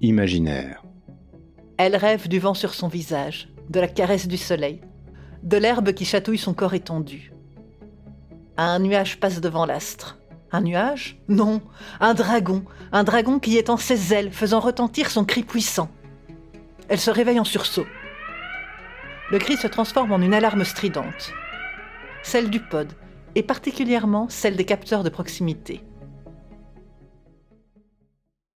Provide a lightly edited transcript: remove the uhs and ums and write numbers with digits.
imaginaire. Elle rêve du vent sur son visage, de la caresse du soleil, de l'herbe qui chatouille son corps étendu. Un nuage passe devant l'astre. Un nuage ? Non, un dragon qui étend ses ailes, faisant retentir son cri puissant. Elle se réveille en sursaut. Le cri se transforme en une alarme stridente. Celle du pod, et particulièrement celle des capteurs de proximité.